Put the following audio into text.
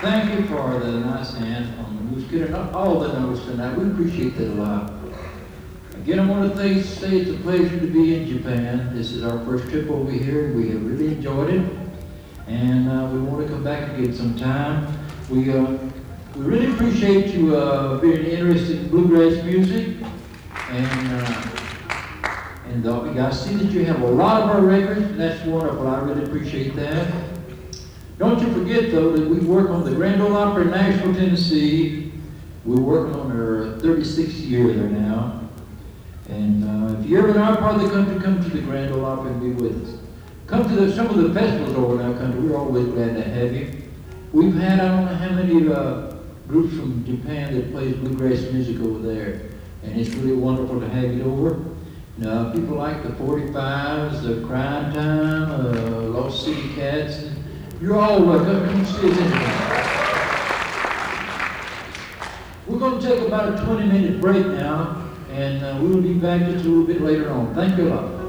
Thank you for the nice hand on the moose kid, not all the notes tonight. We appreciate that a lot. Again, I want to say it's a pleasure to be in Japan. This is our first trip over here. We have really enjoyed it, and we want to come back again sometime. We really appreciate you being interested in bluegrass music, and I see that you have a lot of our records, and that's wonderful. I really appreciate that. Don't you forget, though, that we work on the Grand Ole Opry in Nashville, Tennessee. We're working on our 36th year there now. And if you're ever in our part of the country, come to the Grand Ole Opry and be with us. Come to some of the festivals over in our country. We're always glad to have you. We've had, I don't know how many groups from Japan that plays bluegrass music over there. And it's really wonderful to have you over. People like the 45s, the Crying Time, Lost City Cats. You're all welcome. Come see us anytime. We're going to take about a 20-minute break now, and we will be back just a little bit later on. Thank you a lot.